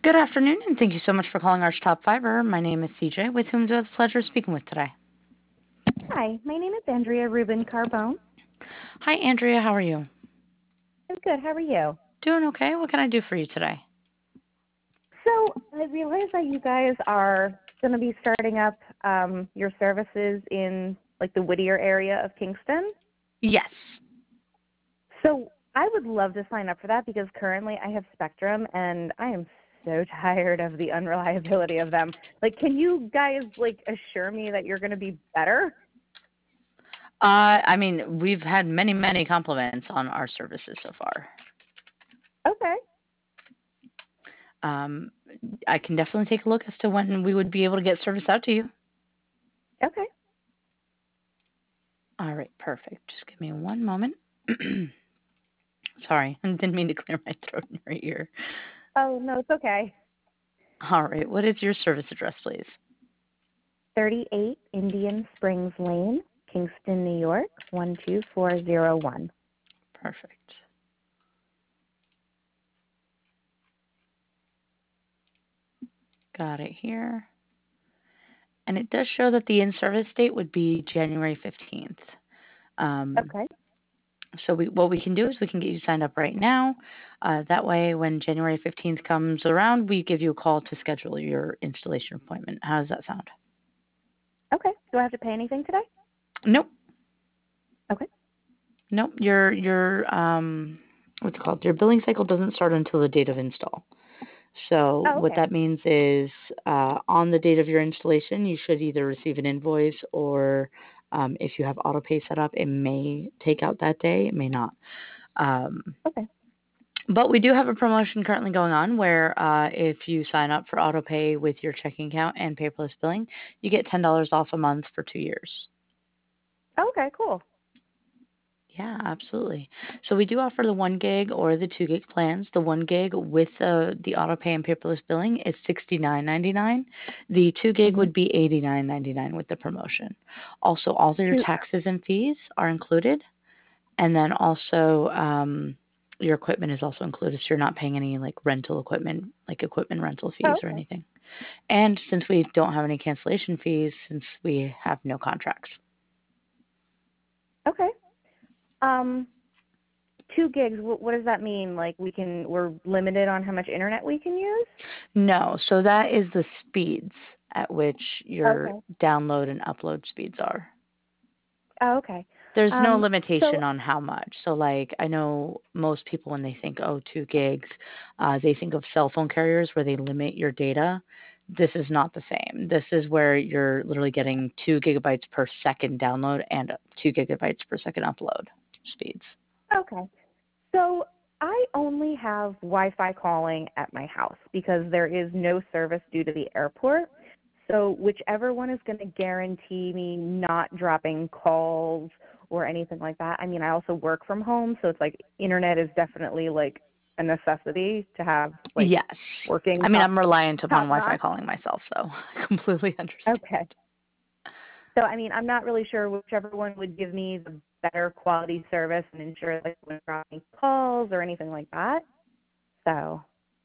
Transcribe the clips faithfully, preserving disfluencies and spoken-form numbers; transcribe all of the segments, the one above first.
Good afternoon, and thank you so much for calling Arch Top Fiber. My name is C J, with whom do I have the pleasure of speaking with today? Hi, my name is Andrea Rubin Carbone. Hi, Andrea. How are you? I'm good. How are you? Doing okay. What can I do for you today? So I realize that you guys are going to be starting up um, your services in like the Whittier area of Kingston. Yes. So I would love to sign up for that because currently I have Spectrum and I am so tired of the unreliability of them. Like, can you guys like assure me that you're going to be better? Uh, I mean, we've had many, many compliments on our services so far. Okay. Um, I can definitely take a look as to when we would be able to get service out to you. Okay. All right, perfect. Just give me one moment. Sorry, I didn't mean to clear my throat in your ear. Oh, no, it's okay. All right, what is your service address, please? thirty-eight Indian Springs Lane, Kingston, New York, one two four zero one. Perfect. Got it here. And it does show that the in-service date would be January fifteenth. Um, Okay. so we, what we can do is we can get you signed up right now. Uh, that way, when January fifteenth comes around, we give you a call to schedule your installation appointment. How does that sound? Okay. Do I have to pay anything today? Nope. Okay. Nope. Your your um, what's it called? Your billing cycle doesn't start until the date of install. So Oh, what okay. that means is, uh, on the date of your installation, you should either receive an invoice or, um, if you have auto pay set up, it may take out that day. It may not. Um, Okay. but we do have a promotion currently going on where, uh, if you sign up for auto pay with your checking account and paperless billing, you get ten dollars off a month for two years. Okay, cool. Yeah, absolutely. So we do offer the one gig or the two gig plans. The one gig with uh, the auto pay and paperless billing is sixty nine ninety nine. The two gig Mhm. would be eighty nine ninety nine with the promotion. Also, all of your Two. taxes and fees are included, and then also um, your equipment is also included. So you're not paying any like rental equipment, like equipment rental fees Oh, or okay. anything. And since we don't have any cancellation fees, since we have no contracts. Okay. Um, two gigs. What, what does that mean? Like we can, we're limited on how much internet we can use? No, so that is the speeds at which your Okay. download and upload speeds are. Oh, okay. There's no Um, so limitation on how much. So, like, I know most people when they think, oh, two gigs, uh, they think of cell phone carriers where they limit your data. This is not the same. This is where you're literally getting two gigabytes per second download and two gigabytes per second upload speeds. okay. So I only have Wi-Fi calling at my house because there is no service due to the airport. So whichever one is going to guarantee me not dropping calls or anything like that. I mean, I also work from home, so it's like internet is definitely like a necessity to have like Yes. working I mean, top I'm reliant upon top Wi-Fi notch. calling myself, so I completely understand. Okay. So I mean, I'm not really sure whichever one would give me the better quality service and ensure like when dropping calls or anything like that. So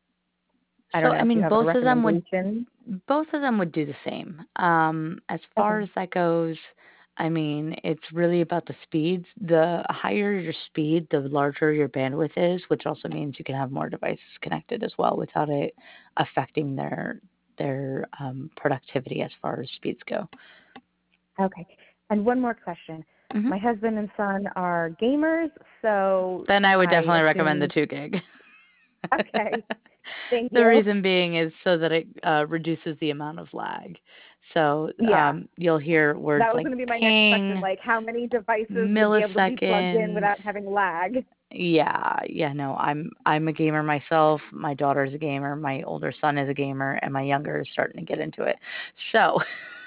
I So, don't know I if you mean, have a both of them would recommendation. both of them would do the same. Um, as far Okay. as that goes, I mean, it's really about the speeds. The higher your speed, the larger your bandwidth is, which also means you can have more devices connected as well without it affecting their their um, productivity as far as speeds go. Okay. And one more question. hmm My husband and son are gamers, so Then I would I definitely recommend the assume. two gig. Okay. Thank The you. reason being is so that it uh, reduces the amount of lag. So Yeah. um, you'll hear words That was like going to be my next question. ping, Like, how many devices would be able to be plugged in milliseconds. without having lag? Yeah, yeah, no, I'm I'm a gamer myself. My daughter's a gamer. My older son is a gamer, and my younger is starting to get into it. So,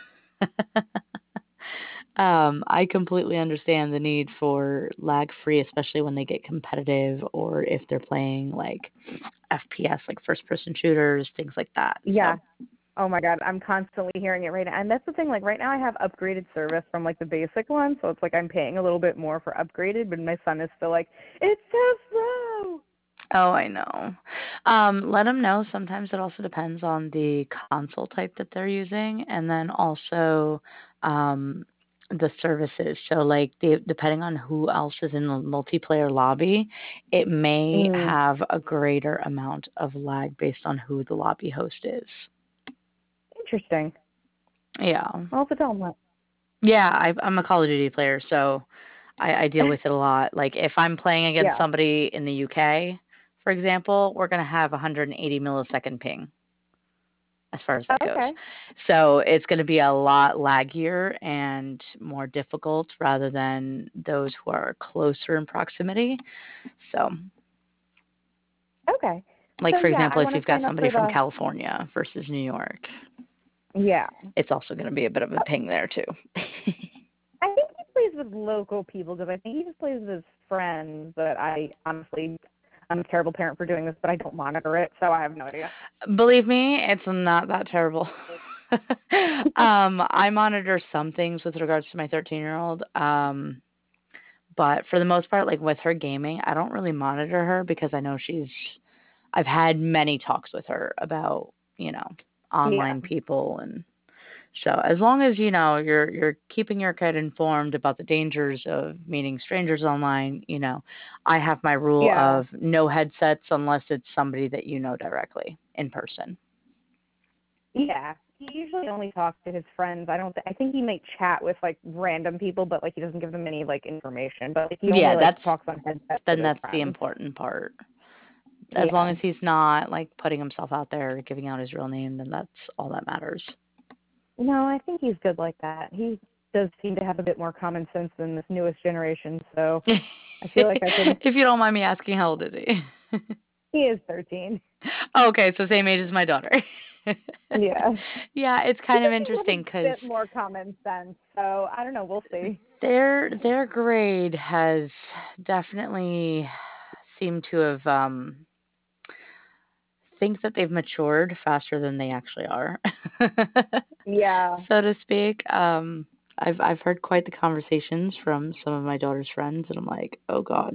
um, I completely understand the need for lag free, especially when they get competitive or if they're playing like F P S, like first person shooters, things like that. Yeah. So, Oh my God, I'm constantly hearing it right now. And that's the thing, like right now I have upgraded service from like the basic one, so it's like I'm paying a little bit more for upgraded, but my son is still like, it's so slow. Oh, I know. Um, let them know. Sometimes it also depends on the console type that they're using, and then also um, the services. So, like, the, depending on who else is in the multiplayer lobby, it may Mm, have a greater amount of lag based on who the lobby host is. interesting. Yeah. I'll have to tell them that. Yeah, I, I'm a Call of Duty player, so I, I deal with it a lot. Like if I'm playing against Yeah. somebody in the U K, for example, we're going to have one hundred eighty millisecond ping as far as that goes. Okay. So it's going to be a lot laggier and more difficult rather than those who are closer in proximity. So, Okay. like So for yeah, I example, if want to you've got sign up somebody for from the. California versus New York, Yeah. it's also going to be a bit of a ping there too. I think he plays with local people because I think he just plays with his friends. But I honestly, I'm a terrible parent for doing this, but I don't monitor it, so I have no idea. Believe me, it's not that terrible. um, I monitor some things with regards to my thirteen year old. Um, but for the most part, like with her gaming, I don't really monitor her because I know she's, I've had many talks with her about, you know, Yeah. online people and so as long as, you know, you're you're keeping your kid informed about the dangers of meeting strangers online, you know, I have my rule Yeah. of no headsets unless it's somebody that you know directly in person. Yeah. He usually only talks to his friends. I don't. Th- I think he might chat with like random people, but like he doesn't give them any like information. But like, he only Yeah, like that's talks on headsets with then his that's the friends. important part. As long Yeah. as he's not like putting himself out there, giving out his real name, then that's all that matters. No, I think he's good like that. He does seem to have a bit more common sense than this newest generation. So I feel like I can. If you don't mind me asking, how old is he? He is thirteen. Okay, so same age as my daughter. Yeah. Yeah, it's I kind of think he has a interesting because bit more common sense. So I don't know. We'll see. their their grade has definitely seemed to have um think that they've matured faster than they actually are. Yeah. So to speak. Um I've I've heard quite the conversations from some of my daughter's friends and I'm like, "Oh God."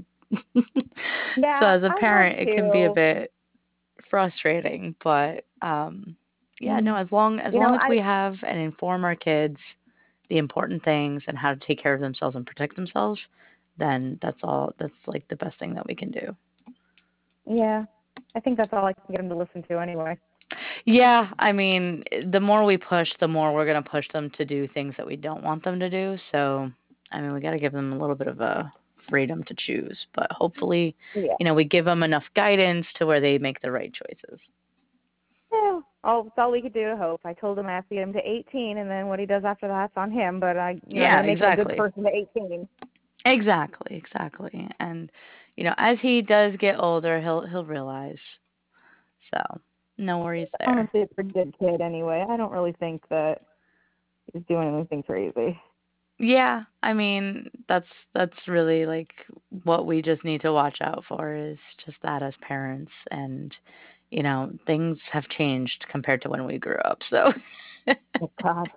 So Yeah, as a I have parent, it can be a too. bit frustrating, but um yeah, no, Mm. as long as You know, long as I we have and inform our kids the important things and how to take care of themselves and protect themselves, then that's all that's like the best thing that we can do. yeah, I think that's all I can get him to listen to anyway. Yeah, I mean, the more we push, the more we're going to push them to do things that we don't want them to do. So, I mean, we got to give them a little bit of a freedom to choose, but hopefully, Yeah. you know, we give them enough guidance to where they make the right choices. Yeah. Oh, it's all we could do to hope. I told him I have to get him to eighteen, and then what he does after that's on him. But I, you know, I got Yeah, to make him a good exactly. person to eighteen. Exactly, exactly. And you know, as he does get older, he'll he'll realize. So, no worries there. Honestly, a pretty good kid anyway. I don't really think that he's doing anything crazy. Yeah, I mean, that's that's really like what we just need to watch out for is just that as parents and you know, things have changed compared to when we grew up. So Oh God.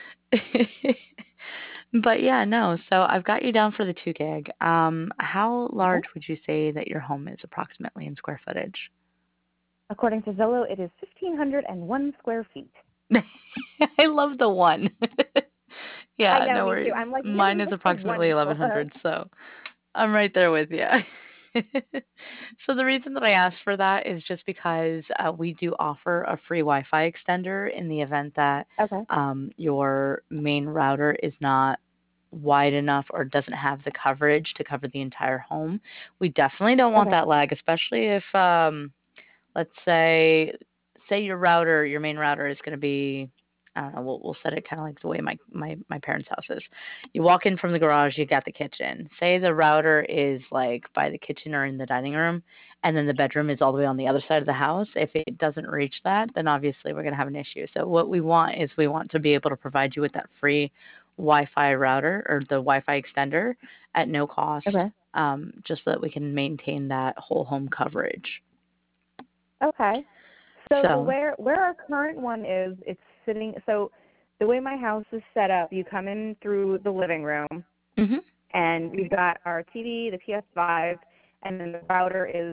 But yeah, no. So I've got you down for the two gig. Um, how Okay. large would you say that your home is approximately in square footage? According to Zillow, it is fifteen hundred and one square feet. I love the one. I Yeah, know, no me too. worries. I'm like, Mine yes, is that's a approximately wonderful. eleven hundred, so I'm right there with you. So the reason that I asked for that is just because uh, we do offer a free Wi-Fi extender in the event that Okay. um, your main router is not wide enough or doesn't have the coverage to cover the entire home. We definitely don't want Okay. that lag, especially if um, let's say say your router, your main router is going to be I don't know, we'll we'll set it kind of like the way my my my parents' house is. You walk in from the garage, you got the kitchen. Say the router is like by the kitchen or in the dining room, and then the bedroom is all the way on the other side of the house. If it doesn't reach that, then obviously we're going to have an issue. So what we want is we want to be able to provide you with that free Wi-Fi router or the Wi-Fi extender at no cost, Okay. um, just so that we can maintain that whole home coverage. Okay. So So, where where our current one is, it's sitting. So the way my house is set up, you come in through the living room, mhm. and we've got our T V, the P S five, and then the router is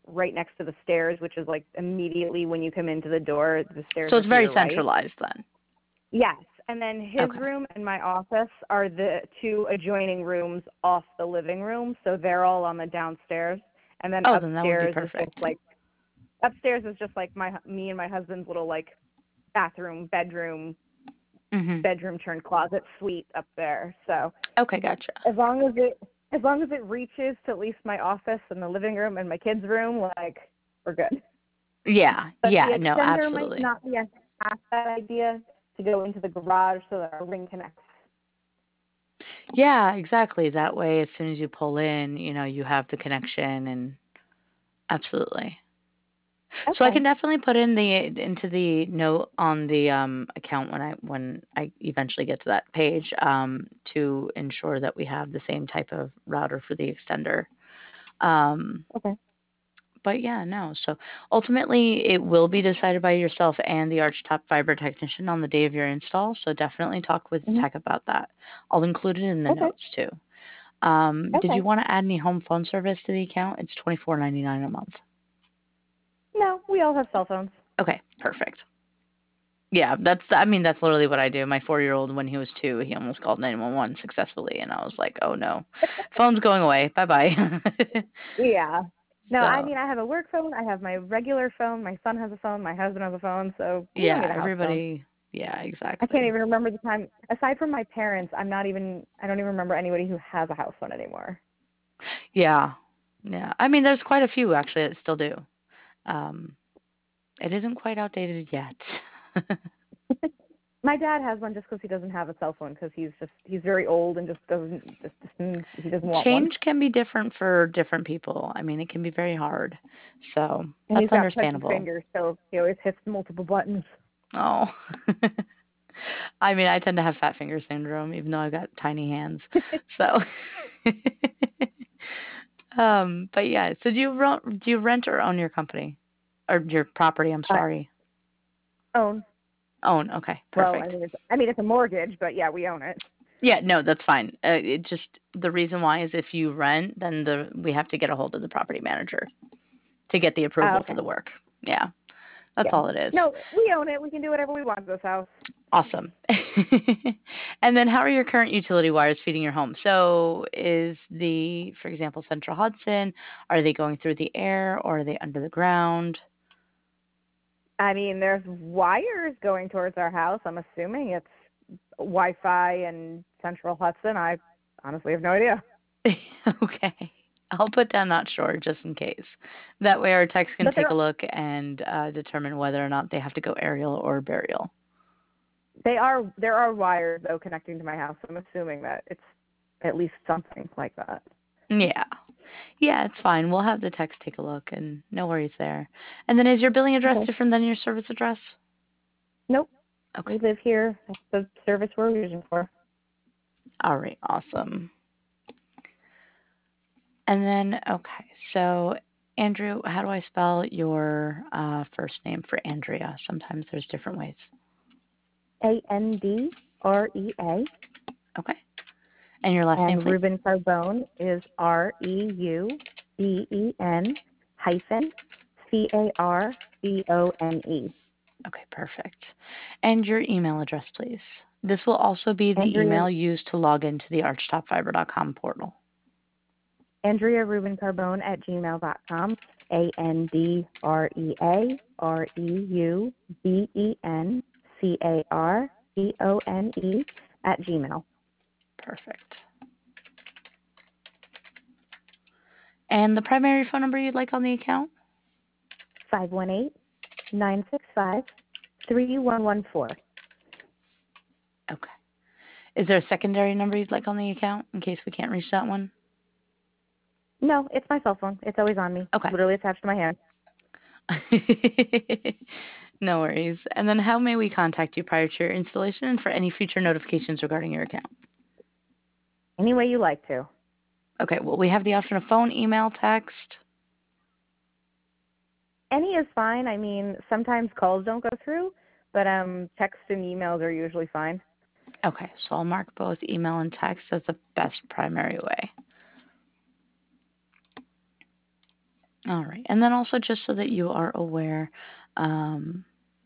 right next to the stairs, which is like immediately when you come into the door, the stairs So are it's to very your right. centralized then. Yes. And then his Okay. room and my office are the two adjoining rooms off the living room. So they're all on the downstairs. And then Oh, then that would be upstairs is just perfect. like, upstairs is just like my, me and my husband's little like bathroom, bedroom, Mhm. bedroom turned closet suite up there. So Okay, gotcha. as long as it, as long as it reaches to at least my office and the living room and my kids' room, like we're good. Yeah. But the Yeah, no, extender might absolutely. not be a half bad idea to go into the garage so that our ring connects. Yeah, exactly. That way, as soon as you pull in, you know, you have the connection and absolutely. So I Okay. can definitely put in the into the note on the um, account when I when I eventually get to that page um, to ensure that we have the same type of router for the extender. Um, Okay. but yeah, no. So ultimately, it will be decided by yourself and the Archtop Fiber technician on the day of your install. So definitely talk with the hmm tech about that. I'll include it in the Okay. notes too. Um, did you Okay. want to add any home phone service to the account? It's twenty four ninety nine a month. No, we all have cell phones. Okay, perfect. Yeah, that's I mean that's literally what I do. My four year old when he was two, he almost called nine one one successfully, and I was like, oh no, phone's going away. Bye bye. Yeah. No, I So mean I have a work phone, I have my regular phone, my son has a phone, my husband has a phone, so we don't yeah, need a house phone. everybody. Yeah, I can't exactly. even remember the time aside from my parents, I'm not even I don't even remember anybody who has a house phone anymore. Yeah, yeah. I mean, there's quite a few actually that still do. Um, it isn't quite outdated yet. My dad has one just because he doesn't have a cell phone because he's just he's very old and just doesn't just, just he doesn't want one. Change can be different for different people. I mean, it can be very hard. So And that's he's got pudgy understandable. fingers, so he always hits multiple buttons. Oh. I mean, I tend to have fat finger syndrome, even though I've got tiny hands. So, um, but yeah. So do you rent, do you rent or own your company or your property? I'm uh, sorry. own. Own. Okay, Well, I perfect. mean it's I mean it's a mortgage, but yeah, we own it. Yeah, no, that's fine. Uh, it just the reason why is if you rent, then the we have to get a hold of the property manager to get the Oh, approval for okay. the work. Yeah, that's Yeah. all it is. No, we own it. We can do whatever we want to this house. Awesome. And then how are your current utility wires feeding your home? So is the, for example, Central Hudson, are they going through the air or are they under the ground? I mean, there's wires going towards our house. I'm assuming it's Wi-Fi and Central Hudson. I honestly have no idea. Okay. I'll put down not sure just in case. That way our techs can But take they're a look and uh, determine whether or not they have to go aerial or burial. they are there are wires though connecting to my house. I'm assuming that it's at least something like that. Yeah. Yeah, it's fine. We'll have the techs take a look and no worries there. And then is your billing address Okay. different than your service address? Nope. Okay. We live here. That's the service we're using for. All right. Awesome. And then, okay, so Andrew, how do I spell your uh, first name for Andrea? Sometimes there's different ways. A N D R E A. Okay. And your last name, And please? Ruben Carbone is R E U B E N hyphen C A R B O N E. Okay, perfect. And your email address, please. This will also be the Andrea email used to log into the archtop fiber dot com portal. Andrea Ruben Carbone at gmail dot com. A N D R E A R E U B E N C A R B O N E at Gmail. Perfect. And the primary phone number you'd like on the account? five one eight, nine six five, three one one four. Okay. Is there a secondary number you'd like on the account in case we can't reach that one? No, it's my cell phone. It's always on me. Okay. Literally attached to my hand. No worries. And then how may we contact you prior to your installation and for any future notifications regarding your account? Any way you like to. Okay, well, we have the option of phone, email, text. Any is fine. I mean, sometimes calls don't go through, but um, text and emails are usually fine. Okay, so I'll mark both email and text as the best primary way. All right. And then also just so that you are aware, um,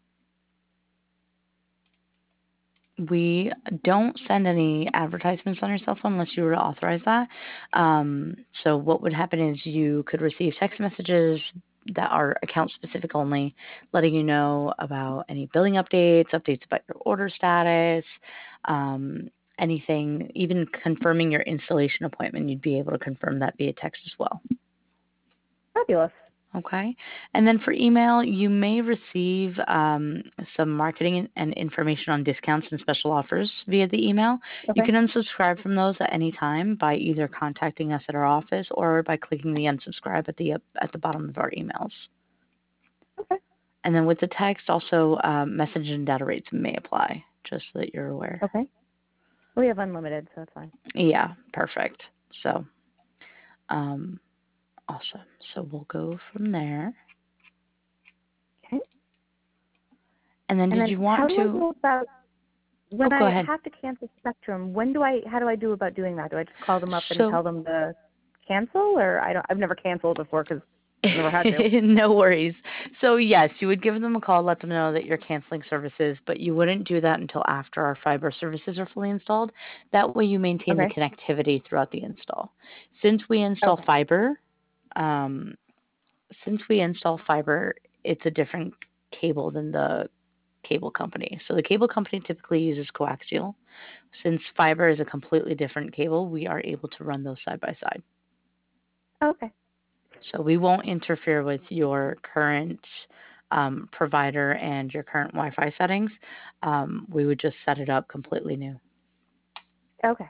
we don't send any advertisements on your cell phone unless you were to authorize that. Um, so what would happen is you could receive text messages that are account specific only, letting you know about any billing updates, updates about your order status, um, anything, even confirming your installation appointment. You'd be able to confirm that via text as well. Fabulous. Okay. And then for email, you may receive um, some marketing and information on discounts and special offers via the email. You Okay. can unsubscribe from those at any time by either contacting us at our office or by clicking the unsubscribe at the at the bottom of our emails. Okay. And then with the text, also um, message and data rates may apply, just so that you're aware. Okay. We have unlimited, so it's fine. Yeah, perfect. So, um, awesome. So we'll go from there. Okay. And then And did then you how want do I to? go about Oh, when go I ahead. have to cancel Spectrum? When do I? How do I do about doing that? Do I just call them up and So tell them to cancel, or I don't? I've never canceled before because I've never had to. no worries. So yes, you would give them a call, let them know that you're canceling services, but you wouldn't do that until after our fiber services are fully installed. That way you maintain the Okay. connectivity throughout the install. Since we install Okay. fiber, um, since we install fiber, it's a different cable than the cable company. So the cable company typically uses coaxial. Since fiber is a completely different cable, we are able to run those side by side. Okay. So we won't interfere with your current um, provider and your current Wi-Fi settings. Um, we would just set it up completely new. Okay.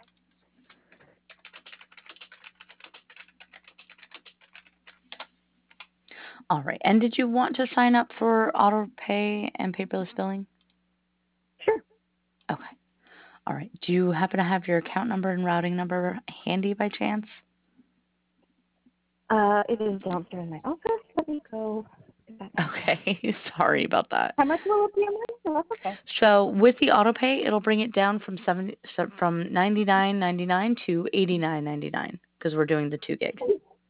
All right. And did you want to sign up for auto pay and paperless billing? Sure. Okay. All right. Do you happen to have your account number and routing number handy by chance? Uh, it is downstairs in my office. Let me go get that now. Okay. Sorry about that. How much will it be a month? No, that's okay. So with the auto pay, it'll bring it down from seventy so from ninety nine ninety nine to eighty nine ninety nine because we're doing the two gig.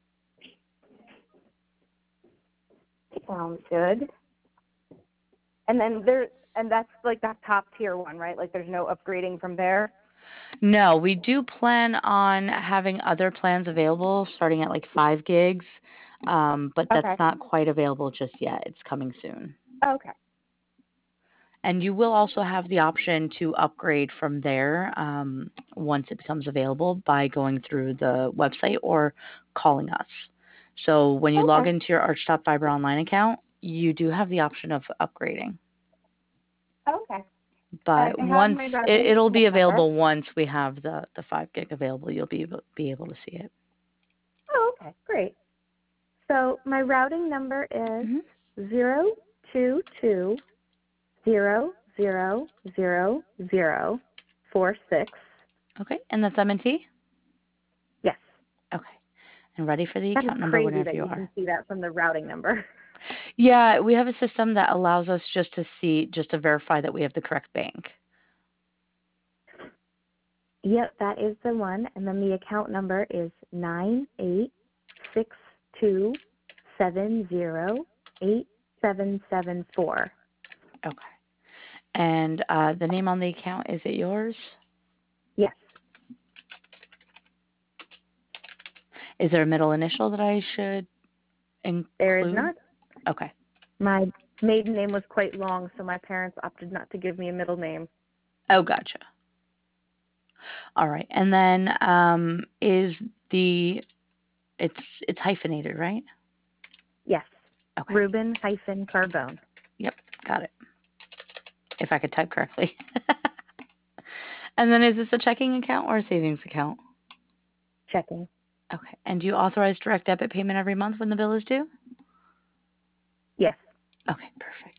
Sounds good. And then there, and that's like that top tier one, right? Like there's no upgrading from there. No, we do plan on having other plans available starting at like five gigs, um, but that's Okay. not quite available just yet. It's coming soon. Okay. And you will also have the option to upgrade from there um, once it becomes available by going through the website or calling us. So when you log Okay. into your Archtop Fiber Online account, you do have the option of upgrading. Okay. And But I have once my it, routing it'll be number. available once we have the, the five gig available, you'll be able, be able to see it. Oh, okay. Great. So my routing number is Hmm. zero two two zero zero zero zero four six. Okay, and that's M and T? Yes. Okay. And ready for the That is account number crazy whenever that you you are. can see that from the routing number. Yeah, we have a system that allows us just to see, just to verify that we have the correct bank. Yep, that is the one. And then the account number is nine eight six two seven zero eight seven seven four. Okay. And uh, the name on the account, is it yours? Yes. Is there a middle initial that I should There is include? not. Okay. My maiden name was quite long, so my parents opted not to give me a middle name. Oh, gotcha. All right. And then um, is the it's it's hyphenated, right? Yes. Okay. Ruben hyphen Carbone. Yep. Got it. If I could type correctly. And then is this a checking account or a savings account? Checking. Okay. And do you authorize direct debit payment every month when the bill is due? Yes. Okay, perfect.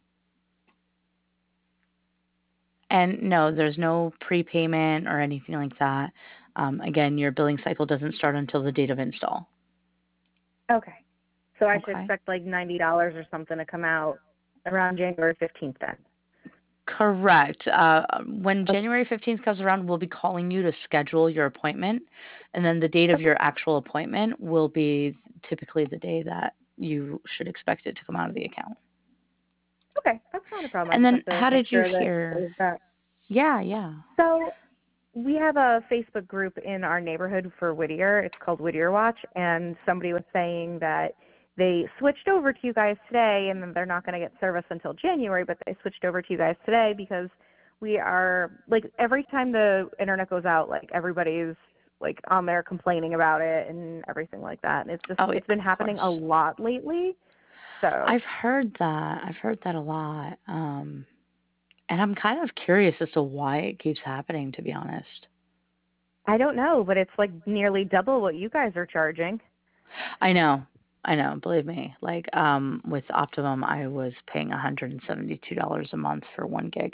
And no, there's no prepayment or anything like that. Um, again, your billing cycle doesn't start until the date of install. Okay. So I should Okay. expect like ninety dollars or something to come out around January fifteenth then. Correct. Uh, when Okay. January fifteenth comes around, we'll be calling you to schedule your appointment, and then the date of Okay. your actual appointment will be typically the day that you should expect it to come out of the account. Okay. That's not a problem. I And just then have to how make did you sure that hear? there's that. Yeah, yeah. So we have a Facebook group in our neighborhood for Whittier. It's called Whittier Watch, and somebody was saying that they switched over to you guys today, and then they're not going to get service until January, but they switched over to you guys today because we are like every time the internet goes out, like everybody's like on there complaining about it and everything like that. And it's just Oh, yeah, it's been of happening a course. lot lately. So I've heard that. I've heard that a lot. Um, and I'm kind of curious as to why it keeps happening, to be honest. I don't know, but it's like nearly double what you guys are charging. I know. I know. Believe me. Like, um, with Optimum, I was paying one hundred seventy-two dollars a month for one gig.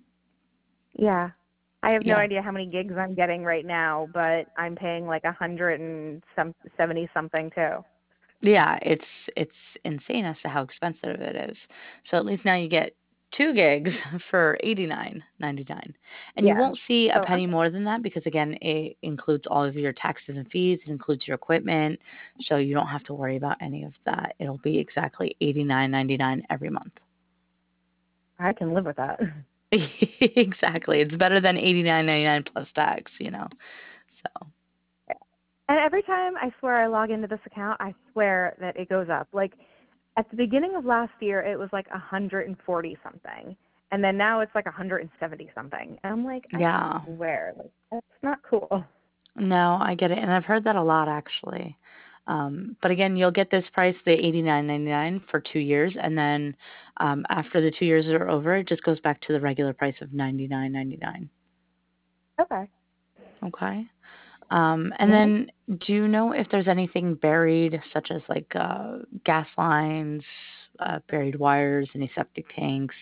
Yeah. I have no Yeah. idea how many gigs I'm getting right now, but I'm paying like a hundred and some seventy something too. Yeah, it's it's insane as to how expensive it is. So at least now you get two gigs for eighty-nine ninety-nine. And you Yeah. won't see a So I'm penny more than that because again, it includes all of your taxes and fees, it includes your equipment, so you don't have to worry about any of that. It'll be exactly eighty-nine ninety-nine every month. I can live with that. Exactly. It's better than eighty-nine ninety-nine plus tax, you know. So, And every time I swear I log into this account, I swear that it goes up. Like at the beginning of last year, it was like one hundred forty something. And then now it's like one hundred seventy something. And I'm like, I yeah. swear, like that's not cool. No, I get it, and I've heard that a lot actually. Um, but again, you'll get this price, the eighty-nine ninety-nine for two years, and then um, after the two years are over, it just goes back to the regular price of ninety-nine ninety-nine. Okay. Okay. Um, and Mhm. then, do you know if there's anything buried, such as like uh, gas lines, uh, buried wires, any septic tanks,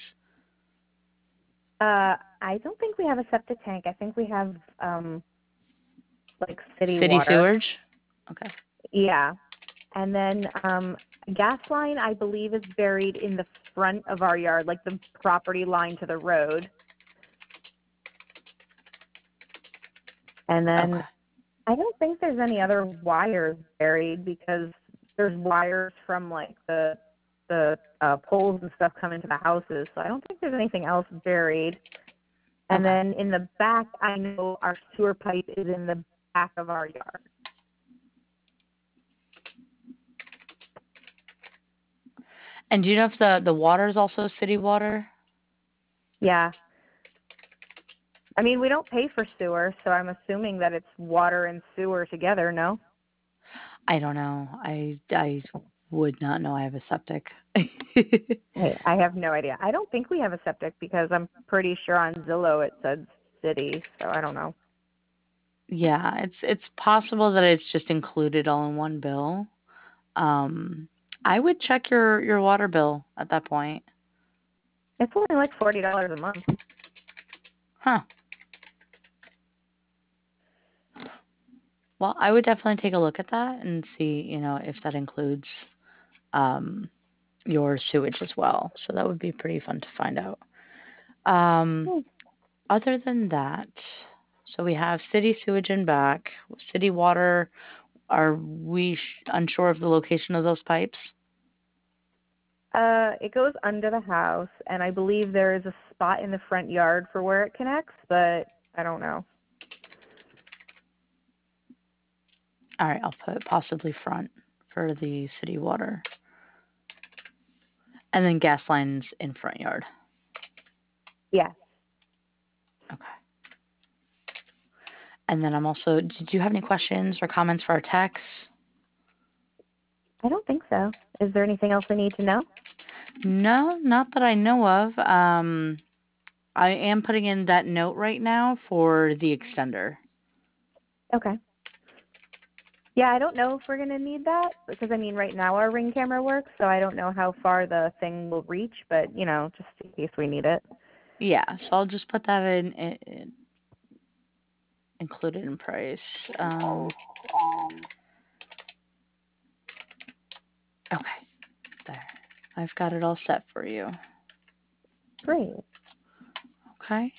Uh I don't think we have a septic tank. I think we have um like city city water. sewage? Okay. Yeah. And then um gas line I believe is buried in the front of our yard, like the property line to the road. And then Okay. I don't think there's any other wires buried because there's wires from like the the uh poles and stuff coming to the houses. So I don't think there's anything else buried. And Okay. then in the back I know our sewer pipe is in the back of our yard. And do you know if the the water is also city water? Yeah. I mean, we don't pay for sewer, so I'm assuming that it's water and sewer together, no? I don't know. I I would not know I have a septic. Hey, I have no idea. I don't think we have a septic because I'm pretty sure on Zillow it said city, so I don't know. Yeah, it's it's possible that it's just included all in one bill. Um, I would check your your water bill at that point. It's only like forty dollars a month. Huh. Well, I would definitely take a look at that and see, you know, if that includes um your sewage as well. So that would be pretty fun to find out. Um, Hmm. other than that, so we have city sewage and back, city water. Are we sh- unsure of the location of those pipes? Uh, it goes under the house, and I believe there is a spot in the front yard for where it connects, but I don't know. All right, I'll put possibly front for the city water. And then gas lines in front yard. Yeah, Okay. And then I'm also, did you have any questions or comments for our techs? I don't think so. Is there anything else I need to know? No, not that I know of. Um, I am putting in that note right now for the extender. Okay. Yeah, I don't know if we're going to need that because, I mean, right now our Ring camera works, so I don't know how far the thing will reach, but, you know, just in case we need it. Yeah, so I'll just put that in, in included in price. Um, okay, there. I've got it all set for you. Great. Okay.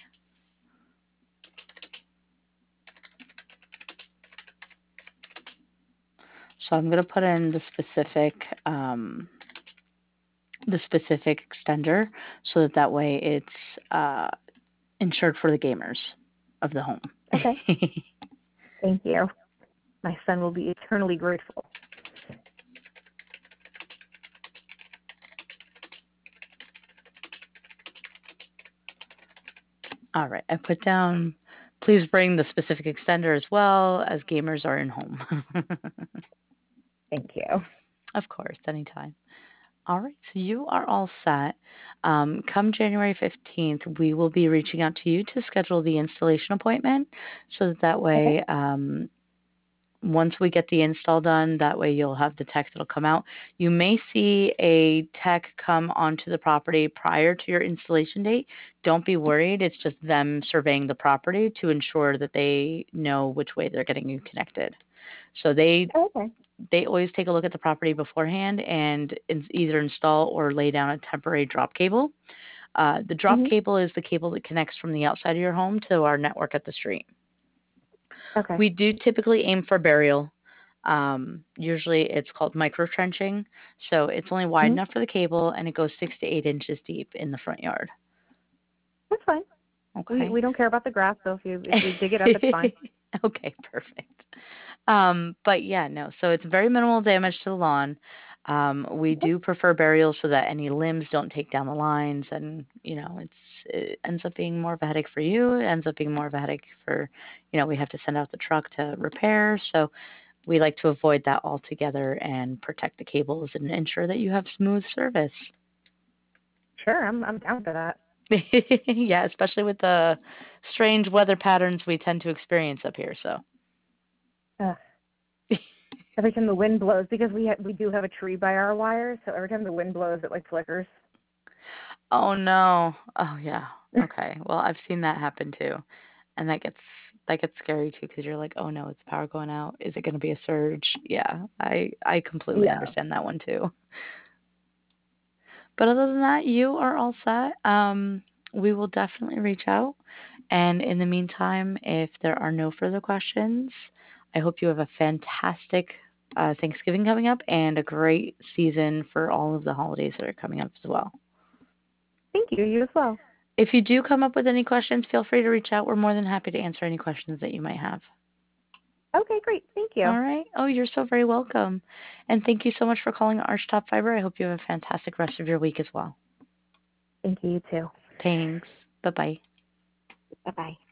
So I'm going to put in the specific um, the specific extender so that that way it's uh, insured for the gamers of the home. Okay. Thank you. My son will be eternally grateful. All right. I put down, please bring the specific extender as well as gamers are in home. Thank you. Of course, anytime. All right, so you are all set. Um, come January fifteenth, we will be reaching out to you to schedule the installation appointment so that that Okay. way, um, once we get the install done, that way you'll have the tech that'll come out. You may see a tech come onto the property prior to your installation date. Don't be worried. It's just them surveying the property to ensure that they know which way they're getting you connected. So they Okay. they always take a look at the property beforehand and either install or lay down a temporary drop cable. Uh, the drop Mhm. cable is the cable that connects from the outside of your home to our network at the street. Okay. We do typically aim for burial. Um, usually it's called micro trenching. So it's only wide Mhm. enough for the cable and it goes six to eight inches deep in the front yard. That's fine. We Okay. we don't care about the grass, so if you if you dig it up, it's fine. Okay, perfect. Um, but yeah, no. So it's very minimal damage to the lawn. Um, we Okay. do prefer burial so that any limbs don't take down the lines, and you know, it's it ends up being more of a headache for you. It ends up being more of a headache for, you know, we have to send out the truck to repair. So we like to avoid that altogether and protect the cables and ensure that you have smooth service. Sure, I'm I'm down for that. Yeah, especially with the strange weather patterns we tend to experience up here. So. Ugh. Every time the wind blows, because we ha- we do have a tree by our wires, so every time the wind blows, it like flickers. Oh no. Oh yeah. Okay. Well, I've seen that happen too. And that gets that gets scary too because you're like, "Oh no, it's power going out. Is it going to be a surge?" Yeah. I I completely Yeah. understand that one too. But other than that, you are all set. Um we will definitely reach out. And in the meantime, if there are no further questions, I hope you have a fantastic uh, Thanksgiving coming up and a great season for all of the holidays that are coming up as well. Thank you. You as well. If you do come up with any questions, feel free to reach out. We're more than happy to answer any questions that you might have. Okay, great. Thank you. All right. Oh, you're so very welcome. And thank you so much for calling Archtop Fiber. I hope you have a fantastic rest of your week as well. Thank you, you too. Thanks. Bye bye. Bye bye.